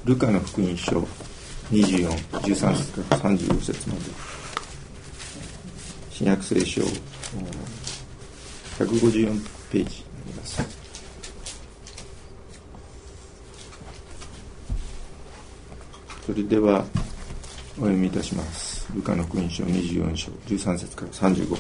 ルカの福音書24、13節から35節まで、新約聖書154ページになります。それではお読みいたします。ルカの福音書24章13節から35。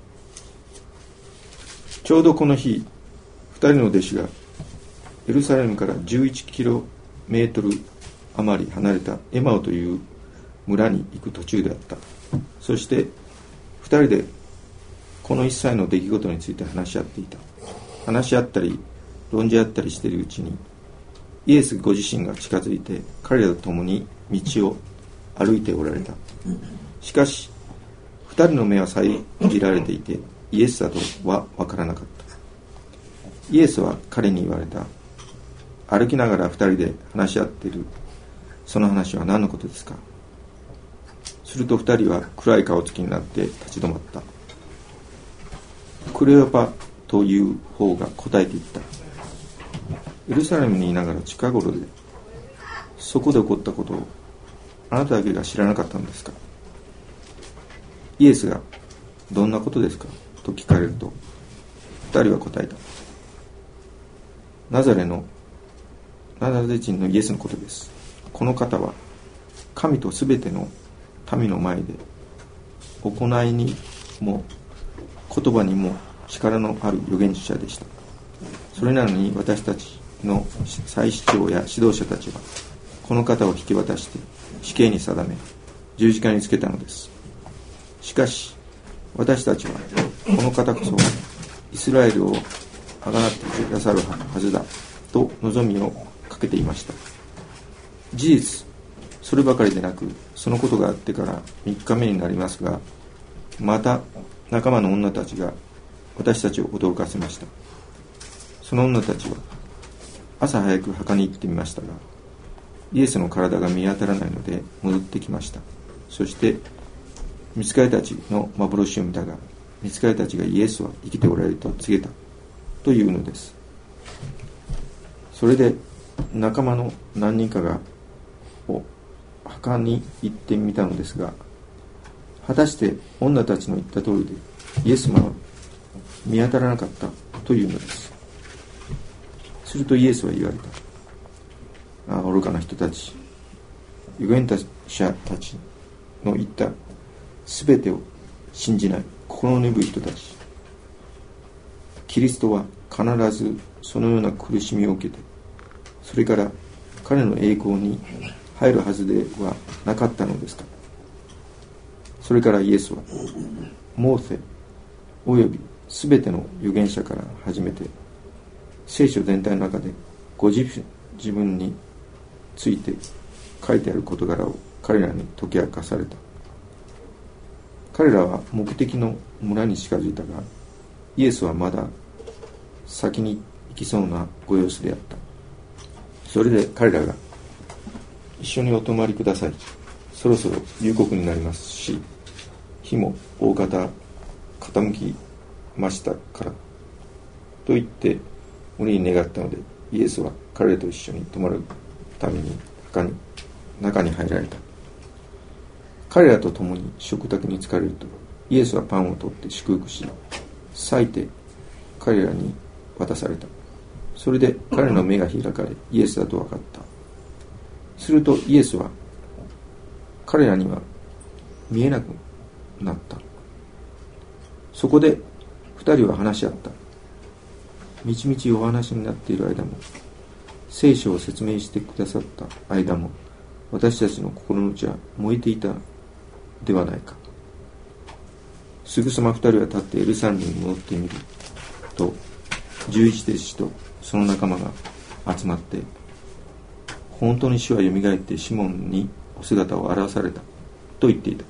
ちょうどこの日、2人の弟子がエルサレムから11キロメートル余り離れたエマオという村に行く途中であった。そして2人でこの一切の出来事について話し合っていた。話し合ったり論じ合ったりしているうちに、イエスご自身が近づいて彼らと共に道を歩いておられた。しかし2人の目は遮られていて、イエスだとは分からなかった。イエスは彼に言われた。歩きながら2人で話し合っているその話は何のことですか？すると2人は暗い顔つきになって立ち止まった。クレオパという方が答えていった。エルサレムにいながら近頃でそこで起こったことをあなただけが知らなかったのですか？イエスがどんなことですかと聞かれると、2人は答えた。ナザレ人のイエスのことです。この方は神とすべての民の前で行いにも言葉にも力のある預言者でした。それなのに私たちの祭司長や指導者たちはこの方を引き渡して死刑に定め十字架につけたのです。しかし私たちはこの方こそイスラエルをあがなってくださるはずだと望みをかけていました。事実そればかりでなく、そのことがあってから3日目になりますが、また仲間の女たちが私たちを驚かせました。その女たちは朝早く墓に行ってみましたが、イエスの体が見当たらないので戻ってきました。そして御使いたちの幻を見たが、御使いたちがイエスは生きておられると告げたというのです。それで仲間の何人かが墓に行ってみたのですが、果たして女たちの言った通りでイエスは見当たらなかったというのです。するとイエスは言われた。愚かな人たち、預言者たちの言ったすべてを信じない心の鈍い人たち。キリストは必ずそのような苦しみを受けて、それから彼の栄光に入るはずではなかったのですか？それからイエスはモーセおよびすべての預言者から始めて聖書全体の中でご自分について書いてある事柄を彼らに解き明かされた。彼らは目的の村に近づいたが、イエスはまだ先に行きそうなご様子であった。それで彼らが一緒にお泊まりください。そろそろ夕刻になりますし、日も大方傾きましたからと言って鬼に願ったので、イエスは彼らと一緒に泊まるために中に入られた。彼らと共に食卓に疲れると、イエスはパンを取って祝福し、裂いて彼らに渡された。それで彼の目が開かれ、イエスだと分かった。するとイエスは彼らには見えなくなった。そこで二人は話し合った。みちみちお話になっている間も、聖書を説明してくださった間も、私たちの心の内は燃えていたではないか。すぐさま二人は立ってエルサレムに戻ってみると、11弟子とその仲間が集まって、本当に主はよみがえってシモンにお姿を現されたと言っていた。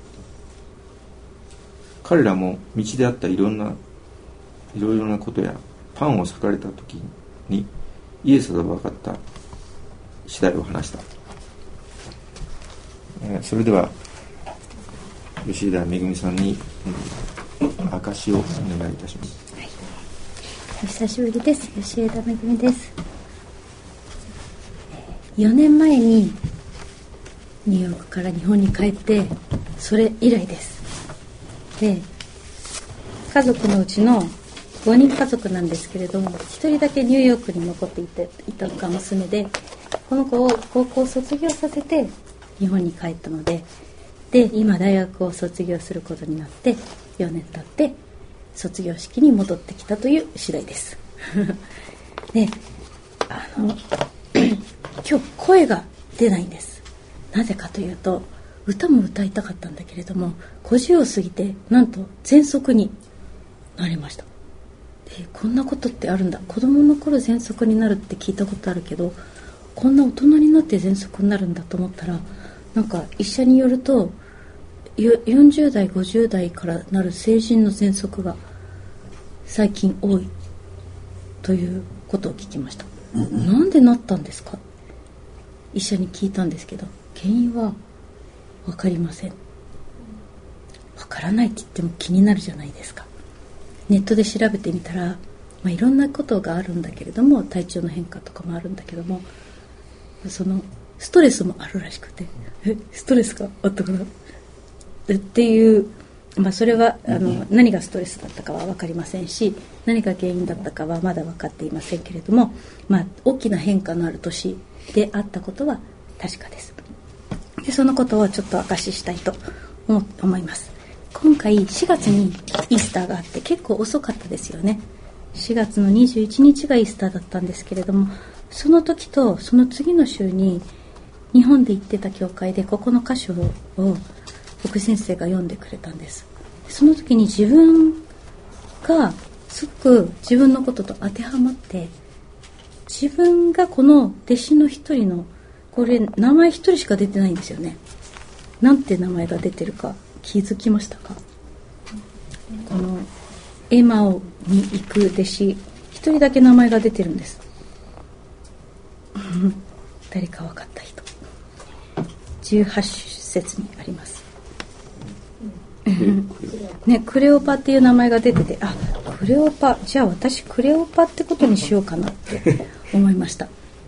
彼らも道であったいろいろなことやパンを裂かれた時にイエスだと分かった次第を話した。それでは吉田めぐみさんに証をお願いいたします。 はい、お久しぶりです。吉枝めぐみです。 4年前にニューヨークから日本に帰って、それ以来です。で、家族のうちの5人家族なんですけれども、1人だけニューヨークに残っていたのが娘で、この子を高校を卒業させて日本に帰ったので、今大学を卒業することになって4年経って卒業式に戻ってきたという次第ですで、今日声が出ないんです。なぜかというと、歌も歌いたかったんだけれども、50を過ぎてなんと喘息になりました。で、こんなことってあるんだ。子供の頃喘息になるって聞いたことあるけど、こんな大人になって喘息になるんだと思ったら、なんか医者によると40代50代からなる成人の喘息が最近多いということを聞きました。なんでなったんですか、医者に聞いたんですけど、原因は分かりません。分からないって言っても気になるじゃないですか。ネットで調べてみたら、いろんなことがあるんだけれども、体調の変化とかもあるんだけども、そのストレスもあるらしくて、ストレスがあったかなっていう、それは何がストレスだったかは分かりませんし、何が原因だったかはまだ分かっていませんけれども、大きな変化のある年であったことは確かです。で、そのことをちょっと明かししたいと思います。今回4月にイースターがあって、結構遅かったですよね。4月の21日がイースターだったんですけれども、その時とその次の週に日本で行ってた教会でここの箇所を僕先生が読んでくれたんです。その時に自分がすごく自分のことと当てはまって、自分がこの弟子の一人の、これ名前一人しか出てないんですよね。なんて名前が出てるか気づきましたか？このエマオに行く弟子一人だけ名前が出てるんです誰か分かった人、18節にありますね、クレオパっていう名前が出てて、クレオパ、じゃあ私クレオパってことにしようかなって思いました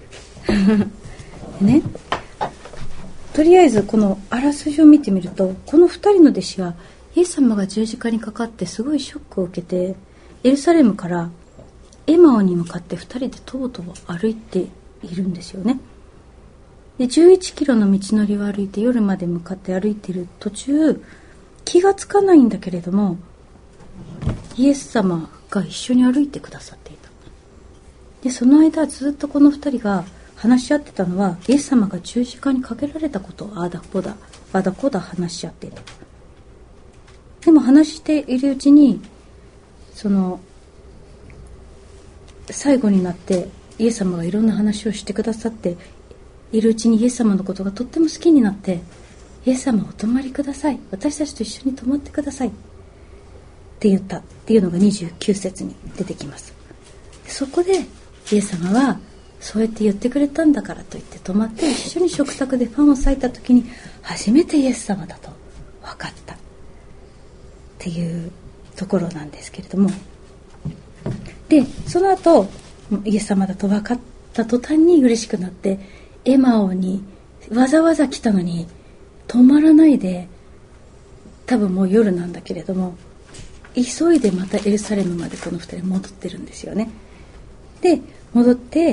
ね、とりあえずこのあらすじを見てみると、この2人の弟子はイエス様が十字架にかかってすごいショックを受けて、エルサレムからエマオに向かって2人でとぼとぼ歩いているんですよね。で、11キロの道のりを歩いて夜まで向かって歩いている途中、気がつかないんだけれども、イエス様が一緒に歩いてくださっていた。で、その間ずっとこの2人が話し合ってたのは、イエス様が十字架にかけられたことをあだこだ話し合っていた。でも話しているうちに、その最後になってイエス様がいろんな話をしてくださっているうちに、イエス様のことがとっても好きになって、イエス様お泊まりください、私たちと一緒に泊まってくださいって言ったっていうのが29節に出てきます。そこでイエス様はそうやって言ってくれたんだからと言って泊まって、一緒に食卓でパンを裂いた時に初めてイエス様だと分かったっていうところなんですけれども、でその後イエス様だと分かった途端に嬉しくなって、エマオにわざわざ来たのに泊まらないで、多分もう夜なんだけれども急いでまたエルサレムまでこの2人戻ってるんですよね。で戻って、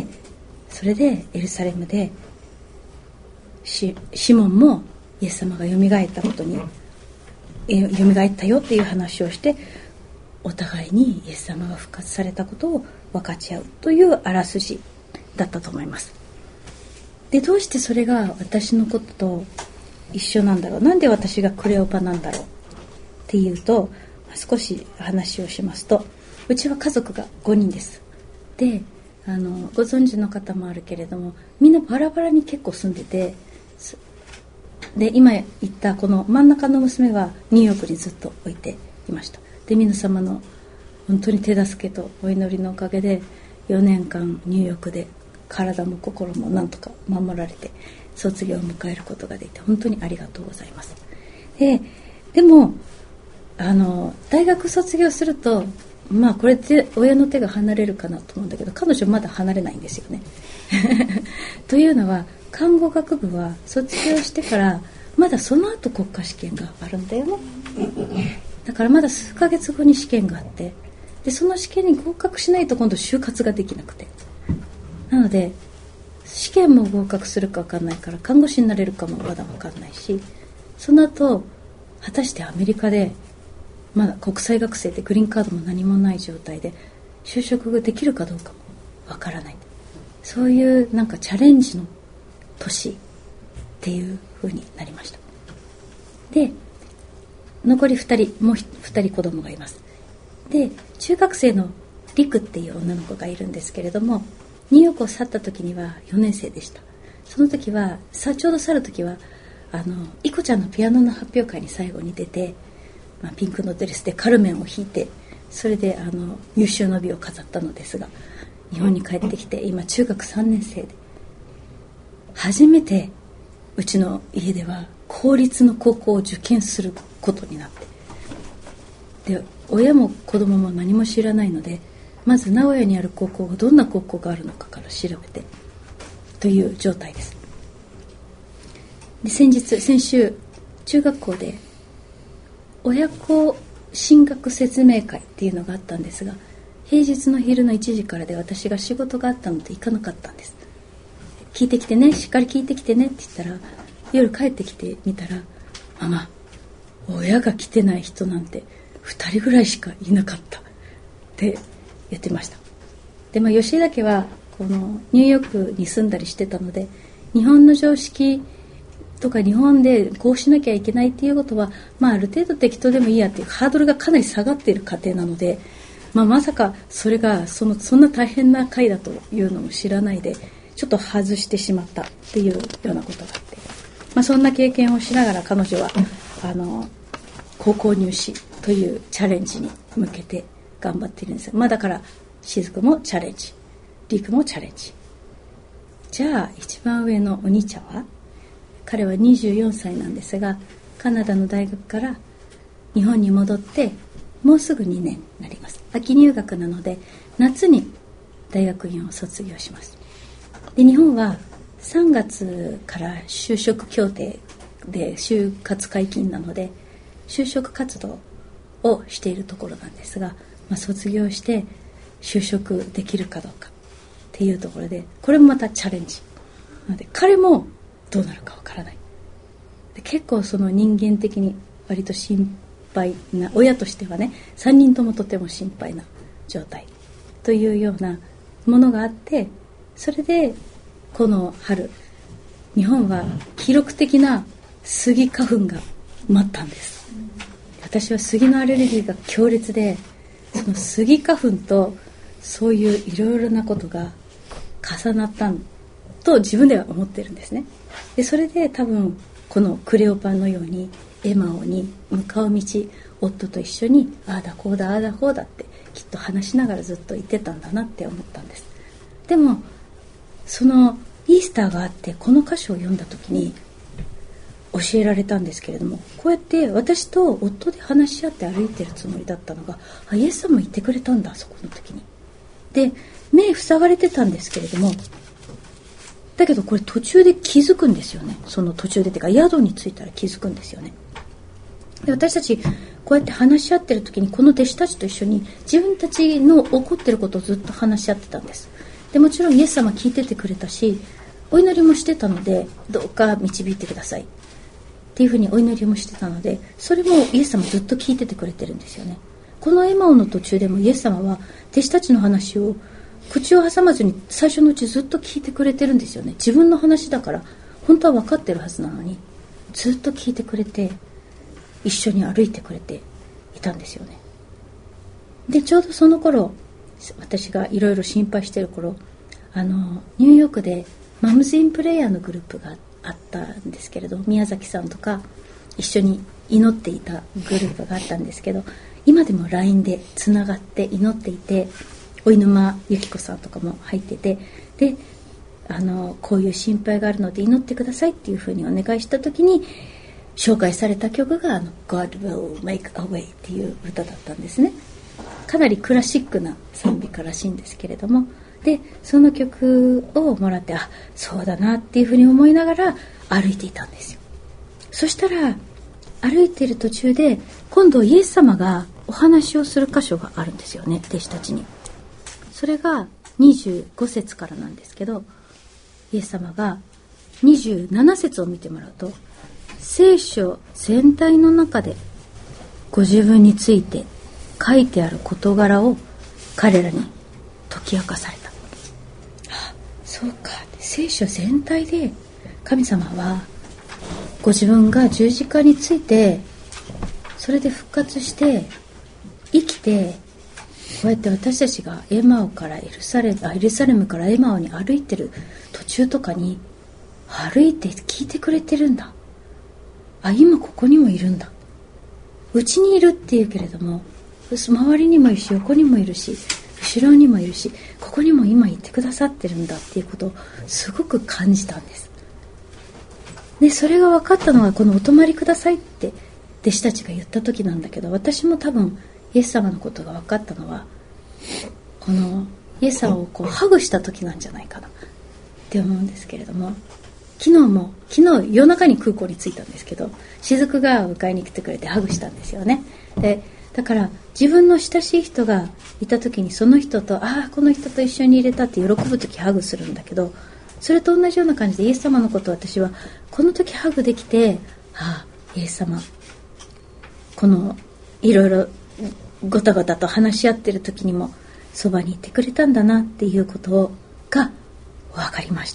それでエルサレムでシモンもイエス様がよみがえったことに、よみがえったよっていう話をして、お互いにイエス様が復活されたことを分かち合うというあらすじだったと思います。で、どうしてそれが私のことと一緒なんだろう、なんで私がクレオパなんだろうっていうと、少し話をしますと、うちは家族が5人です。で、ご存知の方もあるけれども、みんなバラバラに結構住んでて、で今言ったこの真ん中の娘はニューヨークにずっと置いていました。で、皆様の本当に手助けとお祈りのおかげで4年間ニューヨークで体も心もなんとか守られて卒業を迎えることができて、本当にありがとうございます。でも大学卒業すると、これで親の手が離れるかなと思うんだけど、彼女まだ離れないんですよねというのは、 看護学部は卒業してからまだその後国家試験があるんだよね。だからまだ数ヶ月後に試験があって、でその試験に合格しないと今度就活ができなくて、なので試験も合格するか分かんないから看護師になれるかもまだ分かんないし、その後果たしてアメリカでまだ国際学生でグリーンカードも何もない状態で就職ができるかどうかも分からない、そういうなんかチャレンジの年っていう風になりました。で残り2人、もう2人子供がいます。で中学生のリクっていう女の子がいるんですけれども、ニューヨークを去った時には4年生でした。その時はちょうど去る時はイコちゃんのピアノの発表会に最後に出て、ピンクのドレスでカルメンを弾いて、それで優秀の美を飾ったのですが、日本に帰ってきて今中学3年生で初めてうちの家では公立の高校を受験することになって、で親も子供も何も知らないので、まず名古屋にある高校がどんな高校があるのかから調べてという状態です。で先週中学校で親子進学説明会っていうのがあったんですが、平日の昼の1時からで私が仕事があったので行かなかったんです。聞いてきてね、しっかり聞いてきてねって言ったら、夜帰ってきてみたら、ママ、親が来てない人なんて2人ぐらいしかいなかったって言ってました。で、吉井だけはこのニューヨークに住んだりしてたので、日本の常識とか日本でこうしなきゃいけないっていうことは、ある程度適当でもいいやっていうハードルがかなり下がっている家庭なので、まさかそれがそんな大変な会だというのも知らないで、ちょっと外してしまったっていうようなことがあって、そんな経験をしながら彼女は高校入試というチャレンジに向けて頑張っているんです。だから雫もチャレンジ、リクもチャレンジ。じゃあ一番上のお兄ちゃんは、彼は24歳なんですが、カナダの大学から日本に戻ってもうすぐ2年になります。秋入学なので夏に大学院を卒業します。で日本は3月から就職協定で就活解禁なので就職活動をしているところなんですが、卒業して就職できるかどうかっていうところで、これもまたチャレンジなので、彼もどうなるかわからない。で結構その人間的に割と心配な、親としてはね、3人ともとても心配な状態というようなものがあって、それでこの春日本は記録的なスギ花粉が待ったんです。私はスギのアレルギーが強烈で、そのスギ花粉とそういういろいろなことが重なったと自分では思ってるんですね。でそれで多分このクレオパのようにエマオに向かう道、夫と一緒にああだこうだああだこうだってきっと話しながらずっと言ってたんだなって思ったんです。でもそのイースターがあって、この箇所を読んだ時に教えられたんですけれども、こうやって私と夫で話し合って歩いてるつもりだったのが、イエスさんも言ってくれたんだ、そこの時に。で目塞がれてたんですけれども、だけどこれ途中で気づくんですよね。その途中でっていうか宿に着いたら気づくんですよね。で私たちこうやって話し合ってる時に、この弟子たちと一緒に自分たちの起こってることをずっと話し合ってたんです。でもちろんイエス様聞いててくれたし、お祈りもしてたので、どうか導いてくださいっていうふうにお祈りもしてたので、それもイエス様ずっと聞いててくれてるんですよね。このエマオの途中でもイエス様は弟子たちの話を口を挟まずに最初のうちずっと聞いてくれてるんですよね。自分の話だから本当は分かってるはずなのに、ずっと聞いてくれて一緒に歩いてくれていたんですよね。でちょうどその頃、私がいろいろ心配している頃、ニューヨークでマムズ・イン・プレイヤーのグループがあったんですけれど、宮崎さんとか一緒に祈っていたグループがあったんですけど、今でも LINE でつながって祈っていて、小沼由紀子さんとかも入ってて、でこういう心配があるので祈ってくださいっていうふうにお願いした時に紹介された曲がGod Will Make a Way っていう歌だったんですね。かなりクラシックな賛美歌らしいんですけれども、 でその曲をもらって、あ、そうだなっていうふうに思いながら歩いていたんですよ。そしたら歩いている途中で今度イエス様がお話をする箇所があるんですよね、弟子たちに。それが25節からなんですけど、イエス様が27節を見てもらうと、聖書全体の中でご自分について書いてある事柄を彼らに解き明かされた。あ、そうか、聖書全体で神様はご自分が十字架について、それで復活して生きて、こうやって私たちがエルサレムからエマオに歩いてる途中とかに歩いて聞いてくれてるんだ。あ、今ここにもいるんだ。うちにいるっていうけれども、周りにもいるし、横にもいるし、後ろにもいるし、ここにも今いてくださってるんだっていうことをすごく感じたんです。でそれが分かったのはこのお泊まりくださいって弟子たちが言った時なんだけど、私も多分イエス様のことが分かったのはこのイエス様をこうハグした時なんじゃないかなって思うんですけれども、昨日夜中に空港に着いたんですけど、雫が迎えに来てくれてハグしたんですよね。でだから自分の親しい人がいた時にその人と、ああこの人と一緒に入れたって喜ぶ時ハグするんだけど、それと同じような感じでイエス様のことを私はこの時ハグできて、ああイエス様このいろいろごたごたと話し合ってる時にもそばにいてくれたんだなっていうことが分かりました、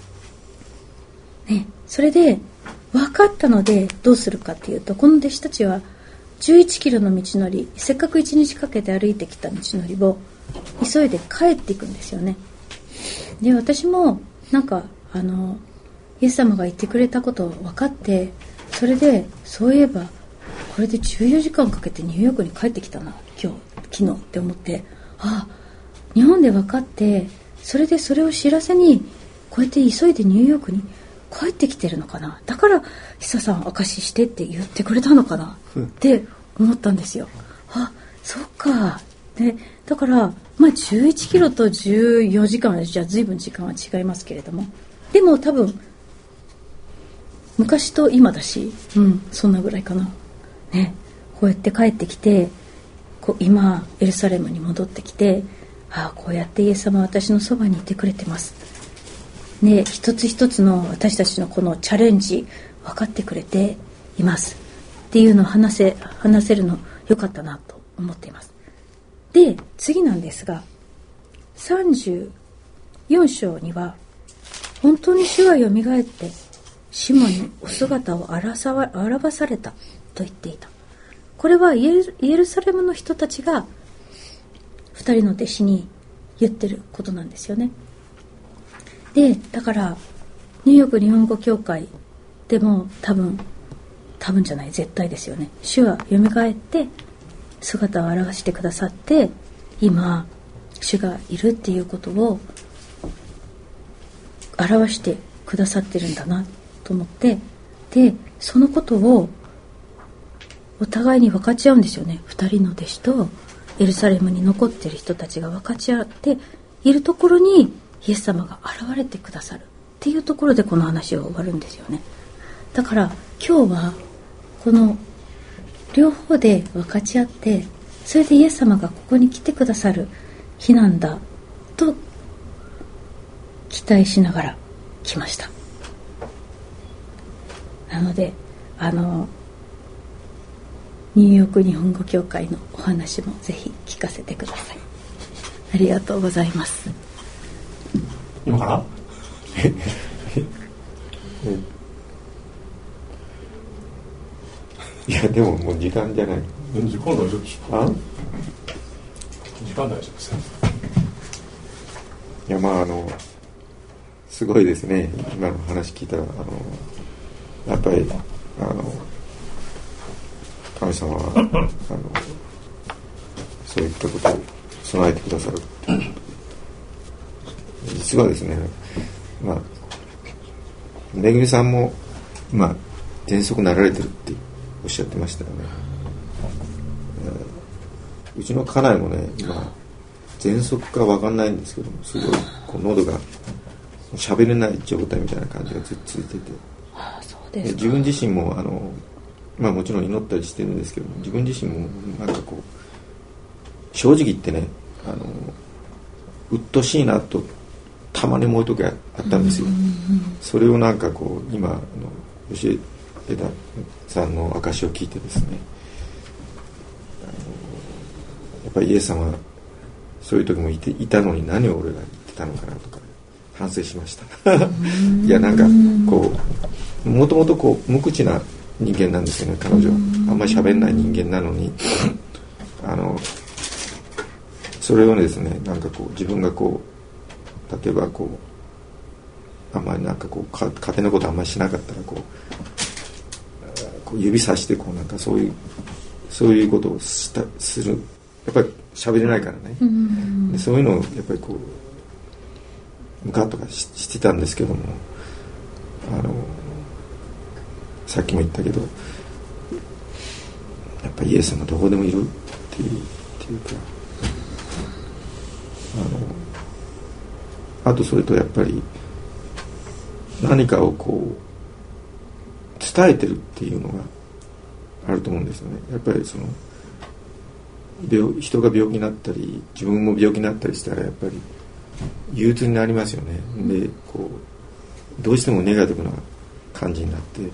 ね、それで分かったのでどうするかっていうと、この弟子たちは11キロの道のり、せっかく1日かけて歩いてきた道のりを急いで帰っていくんですよね。で私もなんかイエス様が言ってくれたことを分かって、それでそういえばこれで14時間かけてニューヨークに帰ってきたな昨日って思って、ああ日本で分かって、それでそれを知らせにこうやって急いでニューヨークに帰ってきてるのかな、だから久さん証ししてって言ってくれたのかなって思ったんですよ。あ、そっか。でだから11キロと14時間はじゃあ随分時間は違いますけれども、でも多分昔と今だし、そんなぐらいかな、ね、こうやって帰ってきて、今エルサレムに戻ってきて、ああこうやってイエス様は私のそばにいてくれてます、ね、一つ一つの私たちのこのチャレンジ分かってくれていますっていうのを話せるのよかったなと思っています。で次なんですが、34章には本当に主はよみがえってシモンにお姿を表されたと言っていた。これはイエルサレムの人たちが2人の弟子に言ってることなんですよね。でだからニューヨーク日本語協会でも多分じゃない絶対ですよね、主はよみがえって姿を現してくださって、今主がいるっていうことを表してくださってるんだなと思って、でそのことをお互いに分かち合うんですよね。2人の弟子とエルサレムに残っている人たちが分かち合っているところにイエス様が現れてくださるっていうところでこの話は終わるんですよね。だから今日はこの両方で分かち合って、それでイエス様がここに来てくださる日なんだと期待しながら来ました。なのでニューヨーク日本語協会のお話もぜひ聞かせてください。ありがとうございます。 今からいやでももう時間じゃない。 時間大丈夫でしょ。 あ？ 時間大丈夫ですよ。 いやすごいですね。今の話聞いたらやっぱり神様はそういったことを備えてくださる。実はですね、めぐみさんも今喘息なられてるっておっしゃってましたよね。うちの家内もね今喘息か分かんないんですけども、すごいこう喉が喋れない状態みたいな感じがずっと続いてて、 そうですか。 自分自身ももちろん祈ったりしてるんですけども、自分自身もなんかこう正直言ってね、うっとしいなとたまに思う時があったんですよ。それをなんかこう今吉枝さんの証を聞いてですね、やっぱりイエス様はそういう時もいたのに何を俺が言ってたのかなとか反省しましたいやなんかこうもともとこう無口な人間なんですよね、彼女は。あんまり喋んない人間なのにそれをですね、なんかこう自分がこう例えばこうあんまりなんかこう家庭のことあんまりしなかったらこう指さしてこうなんかそういうことをする、やっぱり喋れないからね、でそういうのをやっぱりこうムカッとかしてたんですけども、さっきも言ったけどやっぱりイエス様どこでもいるっていうか、あとそれとやっぱり何かをこう伝えてるっていうのがあると思うんですよね。やっぱりその人が病気になったり自分も病気になったりしたらやっぱり憂鬱になりますよね。でこうどうしてもネガティブな感じになって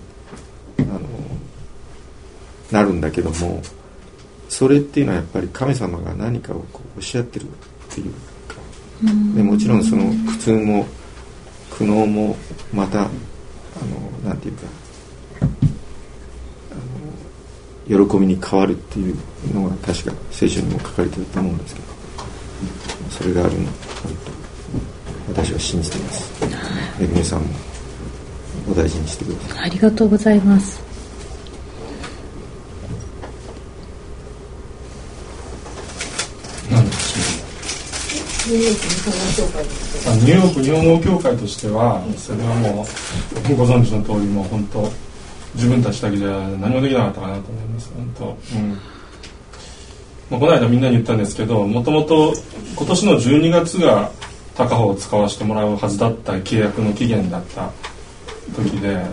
なるんだけども、それっていうのはやっぱり神様が何かをこうおっしゃってるっていうか、でもちろんその苦痛も苦悩もまたなんていうか喜びに変わるっていうのが確か聖書にも書かれてると思うんですけど、それがあると私は信じています。で皆さんもお大事にしてください。 ありがとうございます。 ニューヨーク日本語協会としては、それはもうご存知の通り、もう本当自分たちだけじゃ何もできなかったかなと思います。本当、この間みんなに言ったんですけど、もともと今年の12月が高穂を使わせてもらうはずだった契約の期限だった時で、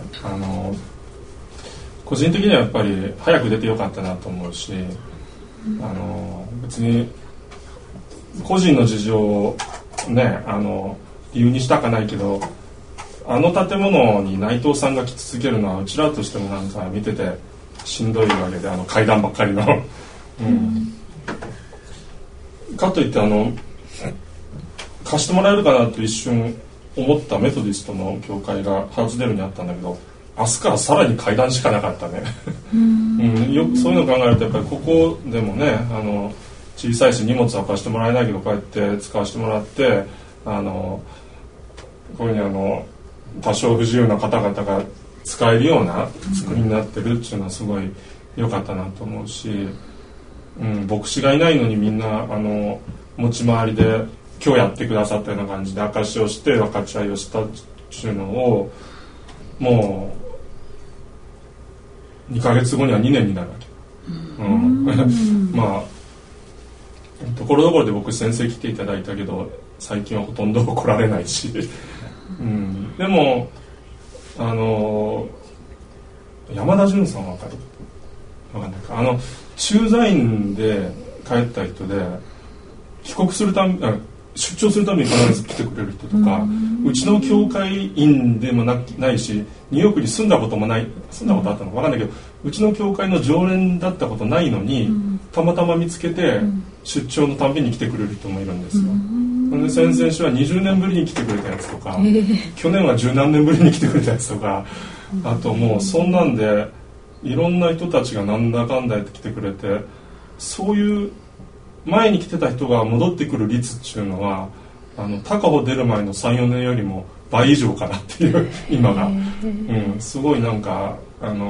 個人的にはやっぱり早く出てよかったなと思うし、別に個人の事情をね理由にしたかないけど、あの建物に内藤さんが来続けるのはうちらとしてもなんか見ててしんどいわけで、階段ばっかりのかといって貸してもらえるかなと一瞬思ったメトディストの教会がハウスデルにあったんだけど、明日からさらに階段しかなかったねよくそういうのを考えるとやっぱりここでもね小さいし荷物は貸してもらえないけどこうやって使わせてもらってこういうふうに多少不自由な方々が使えるような作りになってるっていうのはすごい良かったなと思うし、牧師がいないのにみんな持ち回りで今日やってくださったような感じで証しをして分かち合いをしたっていうのをもう2ヶ月後には2年になるわけ。まあところどころで僕先生来ていただいたけど最近はほとんど来られないしでも山田純さんは分かる？分かんないか。駐在員で帰った人で帰国するため出張するために必ず来てくれる人とか、うちの教会員でもないしニューヨークに住んだこともない、住んだことあったのか分かんないけどうちの教会の常連だったことないのに、たまたま見つけて出張のたんびに来てくれる人もいるんですよ。で先々週は20年ぶりに来てくれたやつとか、去年は十何年ぶりに来てくれたやつとか、あともうそんなんでいろんな人たちがなんだかんだやって来てくれて、そういう前に来てた人が戻ってくる率っていうのは高穂出る前の 3,4 年よりも倍以上かなっていう今が、すごいなんか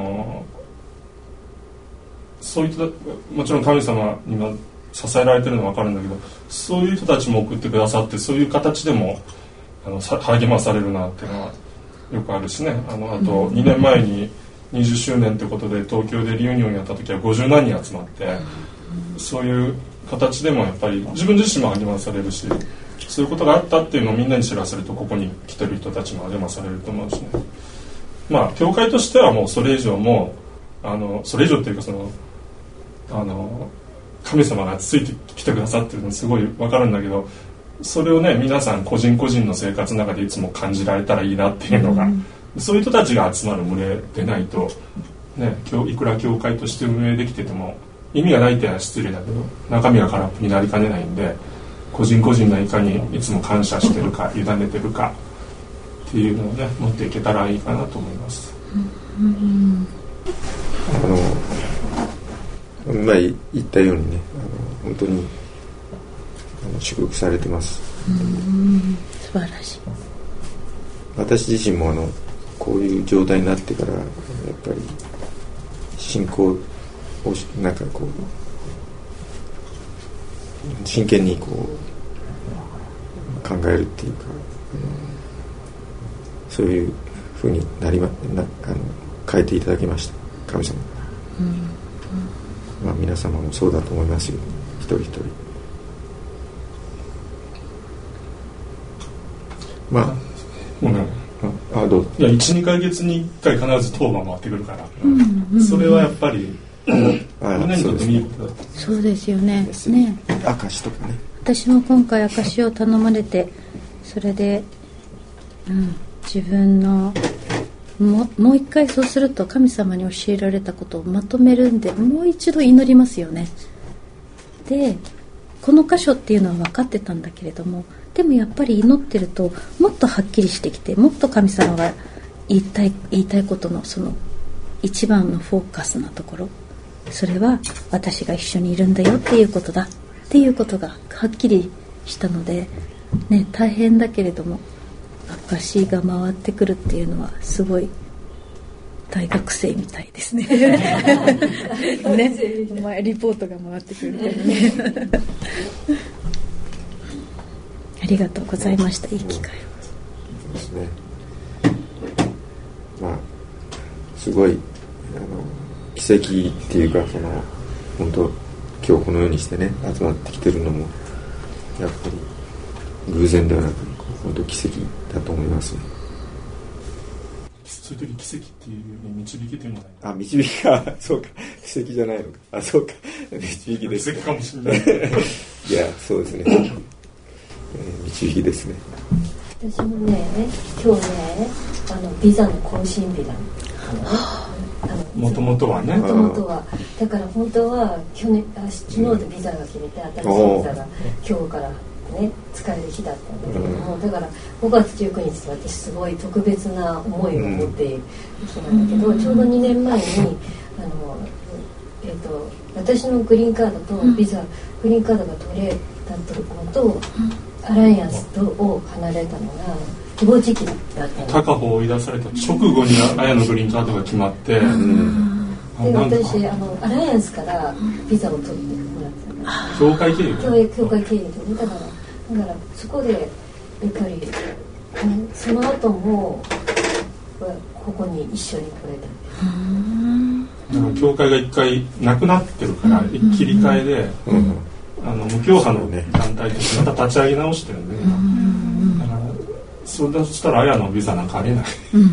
そういう人もちろん神様にも支えられてるのは分かるんだけど、そういう人たちも送ってくださってそういう形でも励まされるなっていうのはよくあるしね。あと2年前に20周年ということで東京でリユニオンやった時は50何人集まって、そういう形でもやっぱり自分自身も励まされるし、そういうことがあったっていうのをみんなに知らせると、ここに来てる人たちも励まされると思うしね。まあ教会としてはもうそれ以上もそれ以上っていうか神様がついてきてくださってるのすごい分かるんだけど、それをね皆さん個人個人の生活の中でいつも感じられたらいいなっていうのが、そういう人たちが集まる群れでないと、ね、いくら教会として運営できてても意味がないっていうのは失礼だけど、中身が空っぽになりかねないんで、個人個人がいかにいつも感謝してるか委ねてるかっていうのをね持っていけたらいいかなと思います。 今言ったようにね、本当に祝福されてます。 素晴らしい。 私自身もこういう状態になってからやっぱり信仰をなんかこう真剣にこう考えるっていうか、そういうふうに変えていただきました、神様。まあ、皆様もそうだと思いますよ、一人一人。まあどうぞ。 いや 1,2 ヶ月に1回必ず当番回ってくるから、それはやっぱりみんなにとってもいいことだと。 そうですよね。 証とかね。 私も今回証を頼まれて、それで、自分のもう一回そうすると神様に教えられたことをまとめるんで、もう一度祈りますよね。でこの箇所っていうのは分かってたんだけれども、でもやっぱり祈ってるともっとはっきりしてきて、もっと神様が言いたいことのその一番のフォーカスなところ、それは私が一緒にいるんだよっていうことだっていうことがはっきりしたので、ね、大変だけれども証が回ってくるっていうのはすごい大学生みたいですね。ね、リポートが回ってくるみたいね。ありがとうございました。いい機会を。 そうですね。まあすごい奇跡っていうか、本当今日このようにしてね集まってきてるのもやっぱり偶然ではなく本当奇跡だと思いますね。 そういう時奇跡っていうより導きというのはない。 導きか、そうか、奇跡じゃないのか。そうか、導きです。 奇跡かもしれない。 いや、そうですね。導きですね。 私もね、今日ね、ビザの更新日なの。 もともとはね。 もともとは、だから本当は昨日でビザが決めて、新しいビザが今日からね使える日だったんだけども、だから5月19日って私すごい特別な思いを持っている日なんだけど、ちょうど2年前に私のグリーンカードとビザ、グリーンカードが取れたのと、アライアンスを離れたのが同時期だったの。 高穂を追い出された直後にアヤのグリーンカードが決まって、で私アライアンスからビザを取ってもらったの。 教会経由。 教会経由でね、だからそこでやっぱり、その後もここに一緒に来れた。 だから教会が一回なくなってるから切り替えで、無教派の団体としてまた立ち上げ直してるんで、だからそしたらアヤのビザなんかありえない。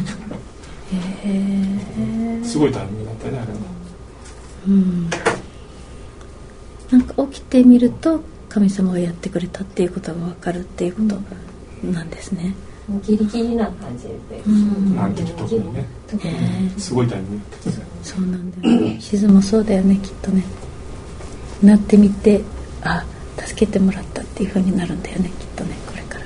すごいタイミングだったね、あれは。 なんか起きてみると神様がやってくれたっていうことが分かるっていうことなんですね。 ギリギリな感じで、 あの時特にね、すごいタイミングだった。 そうなんだよね。静もそうだよね、きっとね。なってみて、助けてもらったっていう風になるんだよね、きっとね、これから。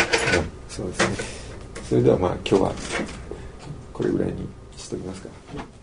そうですね。それでは今日はこれぐらいにしときますか。